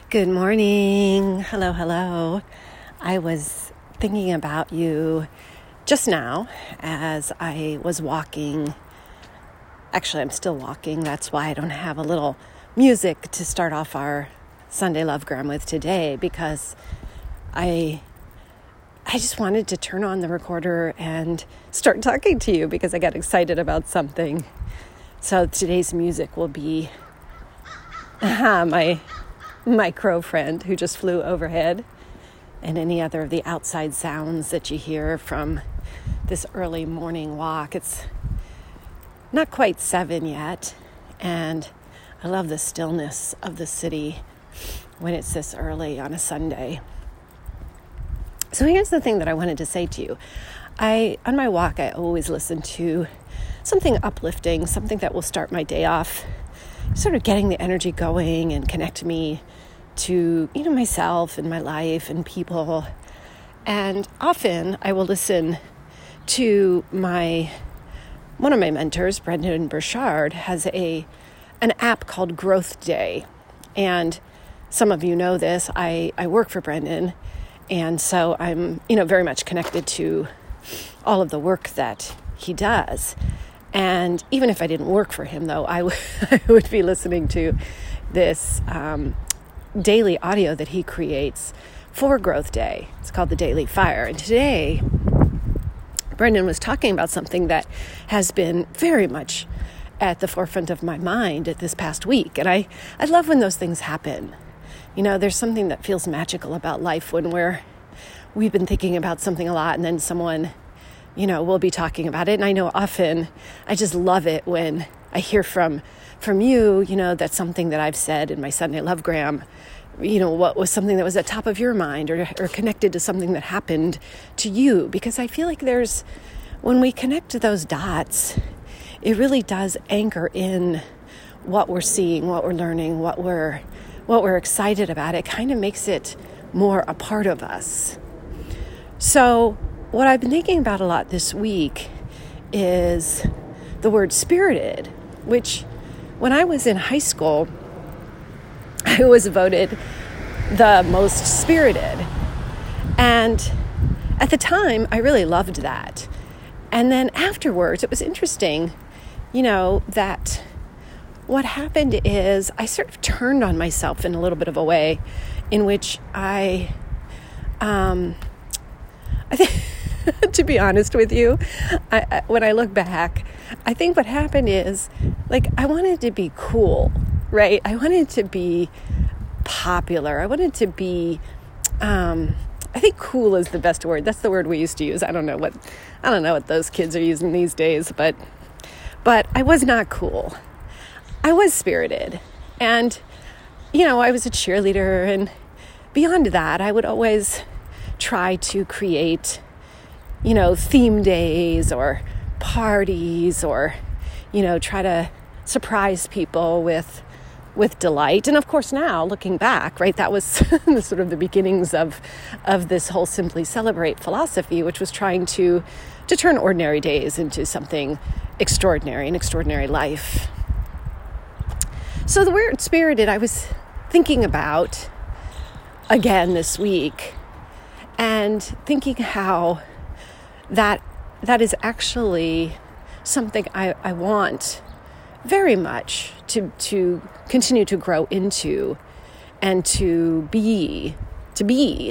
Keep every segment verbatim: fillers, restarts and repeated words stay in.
Good morning. Hello, hello. I was thinking about you just now as I was walking. Actually, I'm still walking. That's why I don't have a little music to start off our Sunday Lovegram with today, because I I just wanted to turn on the recorder and start talking to you because I got excited about something. So today's music will be uh, my my crow friend who just flew overhead, and any other of the outside sounds that you hear from this early morning walk. It's not quite seven yet, and I love the stillness of the city when it's this early on a Sunday. So here's the thing that I wanted to say to you. I, on my walk, I always listen to something uplifting, something that will start my day off, sort of getting the energy going and connect me to, you know, myself and my life and people. And often I will listen to my, one of my mentors, Brendon Burchard, has a an app called Growth Day. And some of you know this, I, I work for Brendon. And so I'm, you know, very much connected to all of the work that he does. And even if I didn't work for him, though, I, w- I would be listening to this um, daily audio that he creates for Growth Day. It's called the Daily Fire. And today, Brendon was talking about something that has been very much at the forefront of my mind this past week. And I, I love when those things happen. You know, there's something that feels magical about life when we're, we've been thinking about something a lot, and then someone, you know, will be talking about it. And I know often I just love it when I hear from from you, you know, that's something that I've said in my Sunday Lovegram, you know, what was something that was at top of your mind, or, or connected to something that happened to you. Because I feel like there's, when we connect to those dots, it really does anchor in what we're seeing, what we're learning, what we're what we're excited about. It kind of makes it more a part of us. So what I've been thinking about a lot this week is the word spirited, which when I was in high school, I was voted the most spirited. And at the time, I really loved that. And then afterwards, it was interesting, you know, that what happened is I sort of turned on myself in a little bit of a way in which I, um, I think, to be honest with you, I, I, when I look back, I think what happened is, like, I wanted to be cool, right? I wanted to be popular. I wanted to be, um, I think cool is the best word. That's the word we used to use. I don't know what, I don't know what those kids are using these days, but, but I was not cool. I was spirited. And, you know, I was a cheerleader, and beyond that, I would always try to create, you know, theme days or parties, or, you know, try to surprise people with with delight. And of course now, looking back, right, that was the sort of the beginnings of of this whole Simply Celebrate philosophy, which was trying to to turn ordinary days into something extraordinary, an extraordinary life. So the word spirited, I was thinking about again this week, and thinking how that that is actually something I, I want very much to to continue to grow into, and to be to be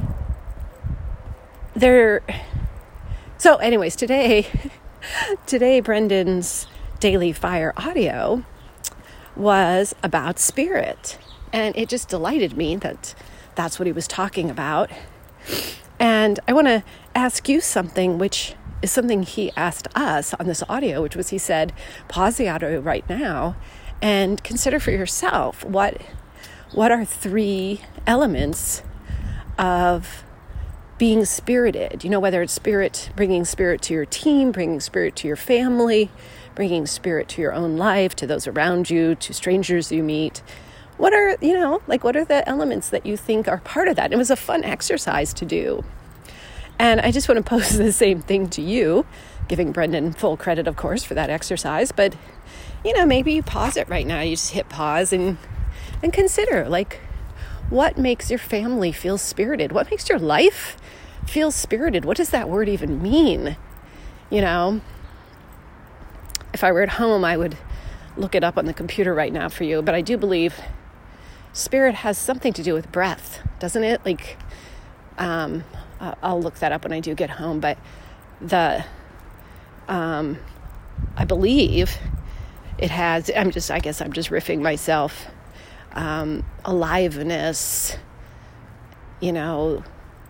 there. So anyways, today today Brendon's Daily Fire audio was about spirit, and it just delighted me that that's what he was talking about. And I want to ask you something, which is something he asked us on this audio, which was, he said, pause the audio right now and consider for yourself what what are three elements of being spirited. You know, whether it's spirit, bringing spirit to your team, bringing spirit to your family, bringing spirit to your own life, to those around you, to strangers you meet. What are, you know, like what are the elements that you think are part of that? And it was a fun exercise to do. And I just want to pose the same thing to you, giving Brendon full credit, of course, for that exercise. But, you know, maybe you pause it right now. You just hit pause and and consider, like, what makes your family feel spirited? What makes your life feel spirited? What does that word even mean? You know, if I were at home, I would look it up on the computer right now for you. But I do believe spirit has something to do with breath, doesn't it? Like, um, I'll look that up when I do get home. But the, um, I believe it has, I'm just, I guess I'm just riffing myself, um, aliveness, you know.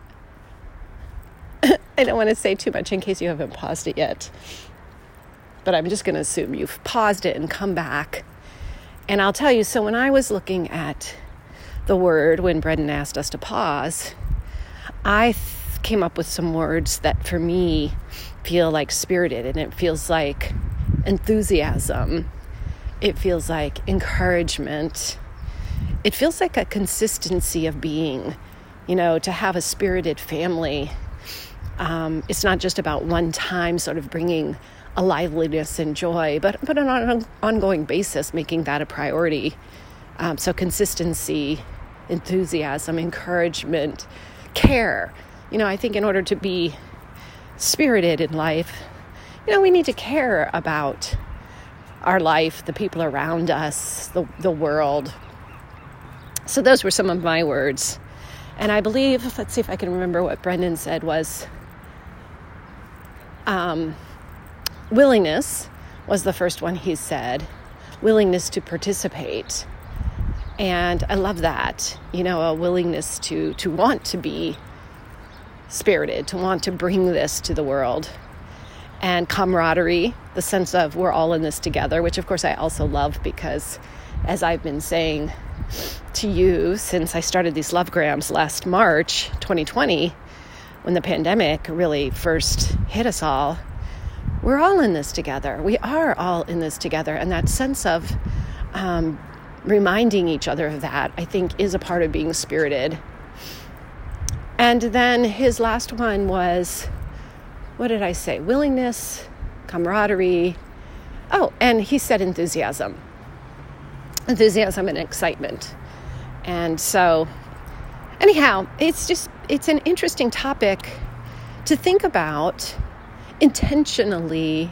I don't want to say too much in case you haven't paused it yet, but I'm just going to assume you've paused it and come back. And I'll tell you, so when I was looking at the word, when Brendan asked us to pause, I th- came up with some words that for me feel like spirited, and it feels like enthusiasm. It feels like encouragement. It feels like a consistency of being, you know, to have a spirited family. Um, it's not just about one time sort of bringing a liveliness and joy, but, but on an ongoing basis, making that a priority. Um, so consistency, enthusiasm, encouragement, care. You know, I think in order to be spirited in life, you know, we need to care about our life, the people around us, the, the world. So those were some of my words. And I believe, let's see if I can remember what Brendan said was, um, willingness was the first one he said, willingness to participate. And I love that, you know, a willingness to, to want to be spirited, to want to bring this to the world. And camaraderie, the sense of we're all in this together, which of course I also love because, as I've been saying to you since I started these Lovegrams last March twenty twenty, when the pandemic really first hit us all, we're all in this together. We are all in this together. And that sense of um, reminding each other of that, I think, is a part of being spirited. And then his last one was, what did I say? Willingness, camaraderie. Oh, and he said enthusiasm. Enthusiasm and excitement. And so, anyhow, it's just, it's an interesting topic to think about intentionally.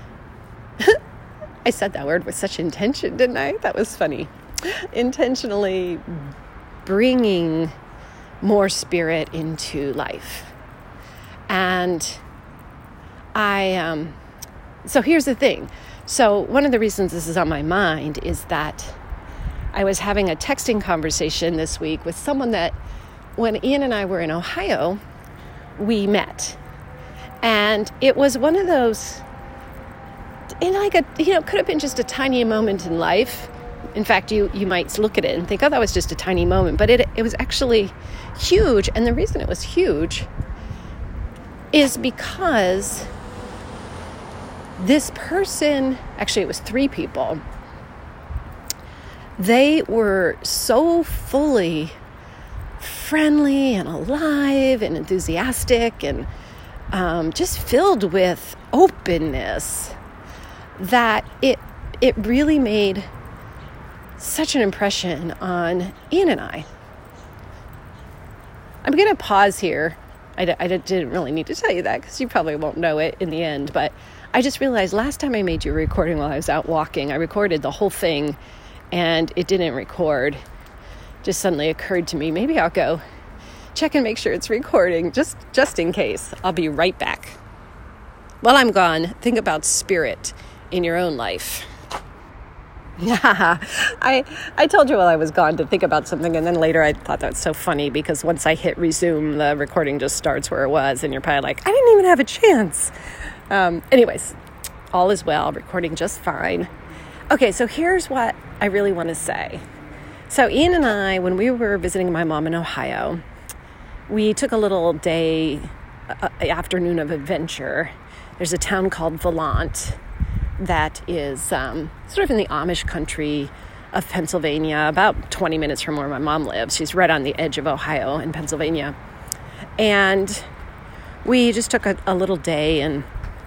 I said that word with such intention, didn't I? That was funny. Intentionally bringing more spirit into life. And I, um, so here's the thing. So one of the reasons this is on my mind is that I was having a texting conversation this week with someone that when Ian and I were in Ohio, we met. And it was one of those, in like a, you know, could have been just a tiny moment in life. In fact, you, you might look at it and think, oh, that was just a tiny moment. But it, it was actually huge. And the reason it was huge is because this person, actually it was three people, they were so fully friendly and alive and enthusiastic and um, just filled with openness that it it really made such an impression on Ian and I. I'm going to pause here. I, d- I didn't really need to tell you that because you probably won't know it in the end, but I just realized last time I made you a recording while I was out walking, I recorded the whole thing and it didn't record. Just suddenly occurred to me, maybe I'll go check and make sure it's recording just, just in case. I'll be right back. While I'm gone, think about spirit in your own life. Yeah, I I told you while I was gone to think about something, and then later I thought that was so funny because once I hit resume, the recording just starts where it was, and you're probably like, I didn't even have a chance. Um, anyways, all is well, recording just fine. Okay, so here's what I really want to say. So Ian and I, when we were visiting my mom in Ohio, we took a little day, uh, afternoon of adventure. There's a town called Volant that is um, sort of in the Amish country of Pennsylvania, about twenty minutes from where my mom lives. She's right on the edge of Ohio in Pennsylvania. And we just took a, a little day and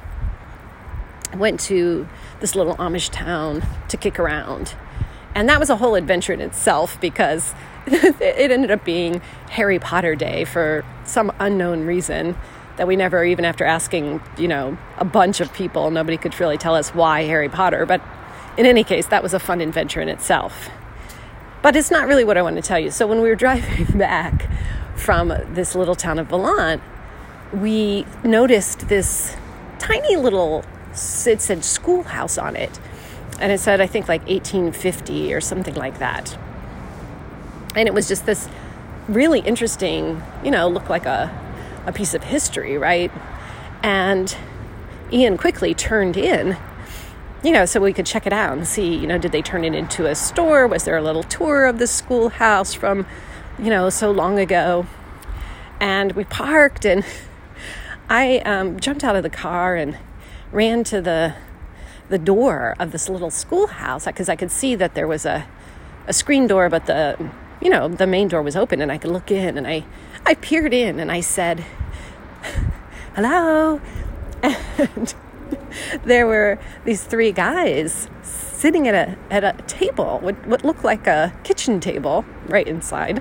went to this little Amish town to kick around. And that was a whole adventure in itself because it ended up being Harry Potter Day for some unknown reason that we never, even after asking, you know, a bunch of people, nobody could really tell us why Harry Potter. But in any case, that was a fun adventure in itself. But it's not really what I want to tell you. So when we were driving back from this little town of Valant, we noticed this tiny little, it said schoolhouse on it. And it said, I think, like eighteen fifty or something like that. And it was just this really interesting, you know, looked like a, a piece of history, right? And Ian quickly turned in, you know, so we could check it out and see, you know, did they turn it into a store? Was there a little tour of the schoolhouse from, you know, so long ago? And we parked, and I um, jumped out of the car and ran to the the door of this little schoolhouse because I could see that there was a, a screen door, but the, you know, the main door was open and I could look in, and I, I peered in and I said, hello. And there were these three guys sitting at a, at a table, what, what looked like a kitchen table right inside.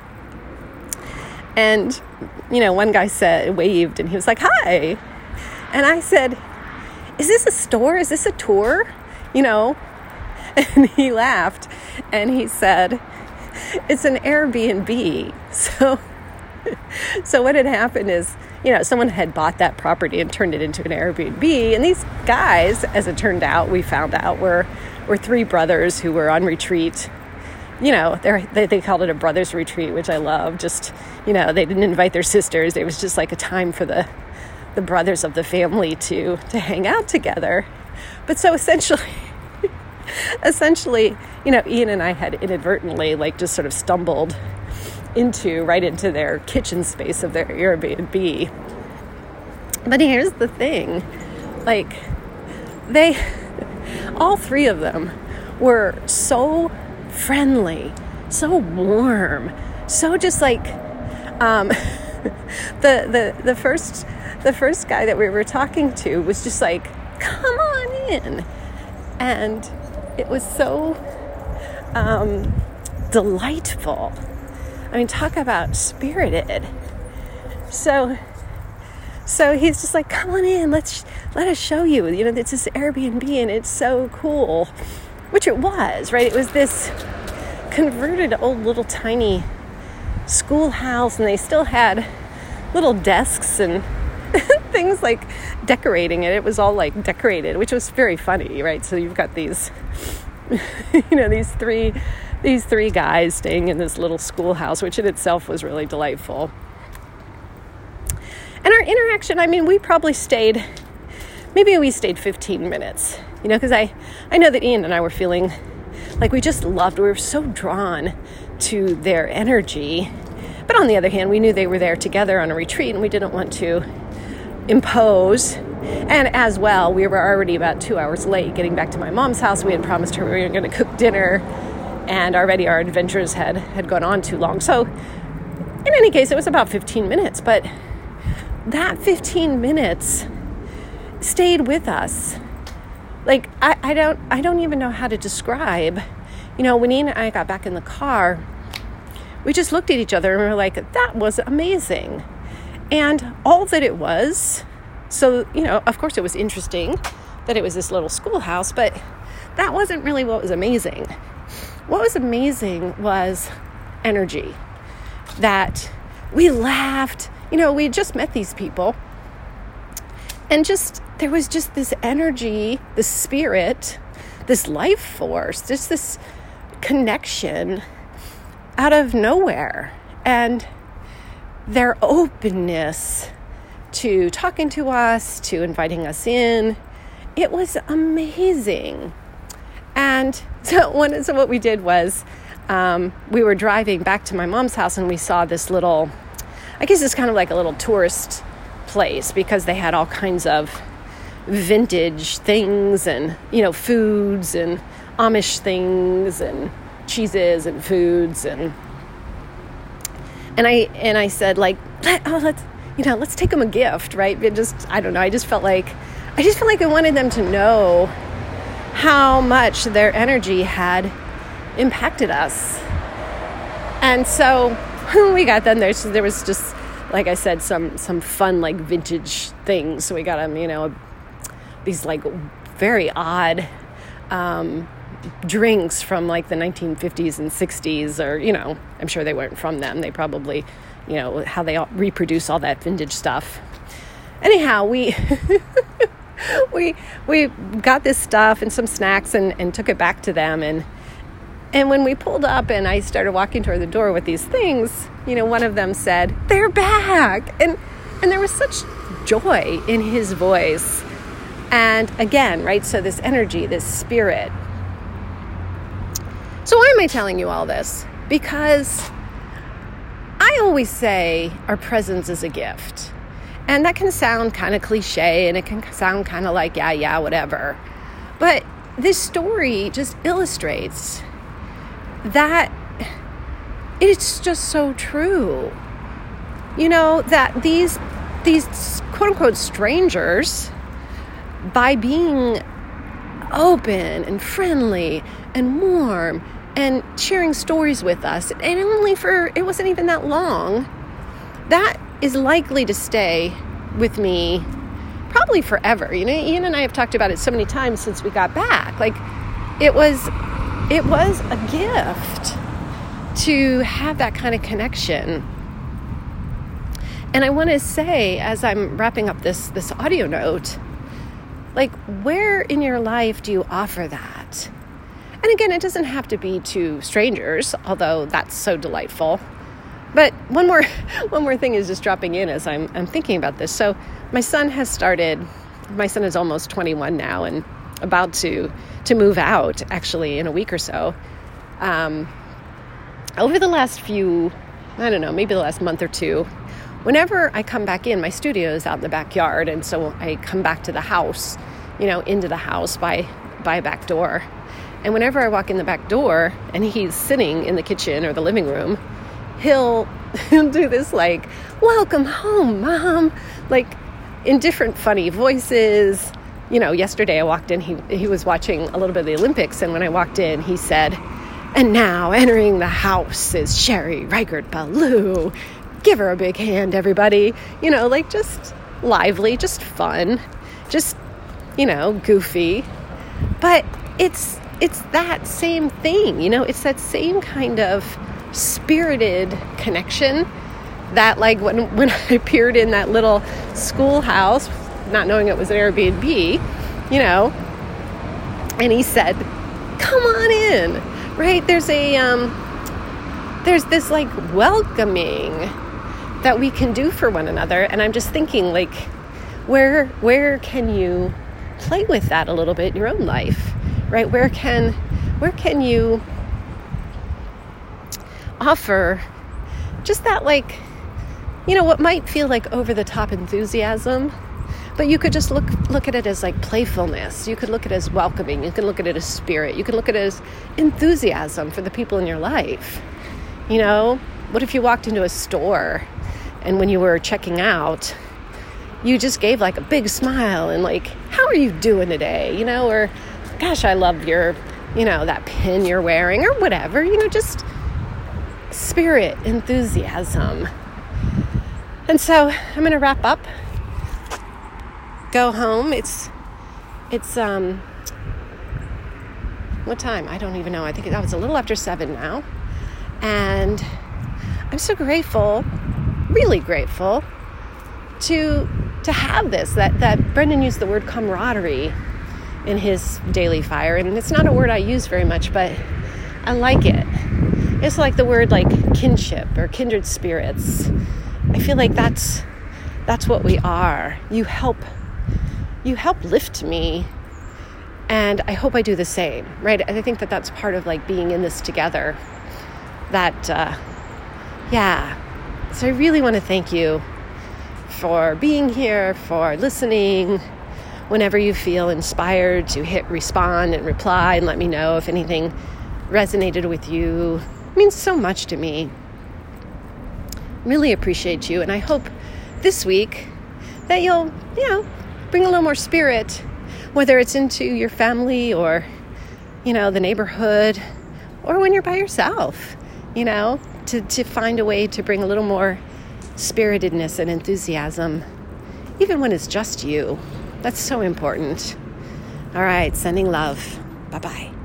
And, you know, one guy said, waved, and he was like, hi. And I said, is this a store? Is this a tour? You know? And he laughed and he said, it's an Airbnb. So, so what had happened is, you know, someone had bought that property and turned it into an Airbnb. And these guys, as it turned out, we found out, were, were three brothers who were on retreat. You know, they they called it a brothers retreat, which I love. Just, you know, they didn't invite their sisters. It was just like a time for the the brothers of the family to to hang out together. But so essentially, essentially, you know, Ian and I had inadvertently like just sort of stumbled into, right into their kitchen space of their Airbnb. But here's the thing, like they, all three of them were so friendly, so warm, so just like, um, the, the, the first, the first guy that we were talking to was just like, come on in. And it was so, um, delightful. I mean, talk about spirited. So, so he's just like, come on in, let's, let us show you, you know, it's this Airbnb and it's so cool, which it was, right? It was this converted old little tiny schoolhouse, and they still had little desks and things like decorating it. It was all like decorated, which was very funny, right? So you've got these, you know, these three, these three guys staying in this little schoolhouse, which in itself was really delightful. And our interaction, I mean, we probably stayed, maybe we stayed fifteen minutes, you know, because I, I know that Ian and I were feeling like we just loved, we were so drawn to their energy. But on the other hand, we knew they were there together on a retreat, and we didn't want to impose. And as well, we were already about two hours late getting back to my mom's house. We had promised her we were going to cook dinner, and already our adventures had, had gone on too long. So in any case, it was about fifteen minutes, but that fifteen minutes stayed with us. Like, I, I don't I don't even know how to describe. You know, when Ian and I got back in the car, we just looked at each other and we were like, that was amazing. And all that it was, so, you know, of course it was interesting that it was this little schoolhouse, but that wasn't really what was amazing. What was amazing was energy. That we laughed, you know, we had just met these people, and just, there was just this energy, this spirit, this life force, just this connection out of nowhere. And their openness to talking to us, to inviting us in, it was amazing. And so, one, so what we did was, um, we were driving back to my mom's house, and we saw this little, I guess it's kind of like a little tourist place, because they had all kinds of vintage things and, you know, foods and Amish things and cheeses and foods. And and I and I said, like, Let, oh, let's, you know, let's take them a gift, right? It just, I don't know, I just felt like, I just felt like I wanted them to know how much their energy had impacted us. And so when we got them, there's, there was just, like I said, some, some fun, like, vintage things. So we got them, you know, these, like, very odd um, drinks from, like, the nineteen fifties and sixties, or, you know, I'm sure they weren't from them. They probably, you know, how they all reproduce all that vintage stuff. Anyhow, we we we got this stuff and some snacks and, and took it back to them. And and when we pulled up and I started walking toward the door with these things, you know, one of them said, "They're back." And and there was such joy in his voice. And again, right, so this energy, this spirit. So why am I telling you all this? Because I always say our presence is a gift. And that can sound kind of cliche, and it can sound kind of like, yeah, yeah, whatever. But this story just illustrates that it's just so true. You know, that these, these quote-unquote strangers, by being open and friendly and warm and sharing stories with us, and only for, it wasn't even that long, that is likely to stay with me probably forever. You know, Ian and I have talked about it so many times since we got back. Like, it was, it was a gift to have that kind of connection. And I want to say, as I'm wrapping up this, this audio note, like, where in your life do you offer that? And again, it doesn't have to be to strangers, although that's so delightful. But one more one more thing is just dropping in as I'm I'm thinking about this. So my son has started, my son is almost twenty-one now and about to to move out, actually, in a week or so. Um, over the last few, I don't know, maybe the last month or two, whenever I come back in, my studio is out in the backyard, and so I come back to the house, you know, into the house by by a back door. And whenever I walk in the back door and he's sitting in the kitchen or the living room, he'll he'll do this, like, "Welcome home, Mom," like, in different funny voices. You know, yesterday I walked in, he he was watching a little bit of the Olympics, and when I walked in, he said, "And now entering the house is Sherry Reichert-Ballou. Give her a big hand, everybody." You know, like, just lively, just fun, just, you know, goofy. But it's it's that same thing, you know, it's that same kind of spirited connection that, like, when, when I appeared in that little schoolhouse, not knowing it was an Airbnb, you know, and he said, "Come on in," right? There's a, um, there's this, like, welcoming that we can do for one another. And I'm just thinking, like, where, where can you play with that a little bit in your own life, right? Where can, where can you offer just that, like, you know, what might feel like over the top enthusiasm, but you could just look look at it as, like, playfulness. You could look at it as welcoming. You can look at it as spirit. You can look at it as enthusiasm for the people in your life. You know, what if you walked into a store and when you were checking out, you just gave, like, a big smile and, like, "How are you doing today?" You know, or, "Gosh, I love your, you know, that pin you're wearing," or whatever, you know, just spirit, enthusiasm. And so I'm going to wrap up, go home. It's, it's, um, what time? I don't even know. I think that was a little after seven now. And I'm so grateful, really grateful to, to have this, that, that Brendan used the word camaraderie in his Daily Fire. And it's not a word I use very much, but I like it. It's like the word, like, kinship or kindred spirits. I feel like that's that's what we are. You help you help lift me, and I hope I do the same, right? I think that that's part of, like, being in this together. That, uh, yeah. So I really want to thank you for being here, for listening. Whenever you feel inspired to hit respond and reply and let me know if anything resonated with you. It means so much to me. Really appreciate you, and I hope this week that you'll, you know, bring a little more spirit, whether it's into your family or, you know, the neighborhood, or when you're by yourself. You know, to, to find a way to bring a little more spiritedness and enthusiasm, even when it's just you. That's so important. All right, sending love. Bye-bye.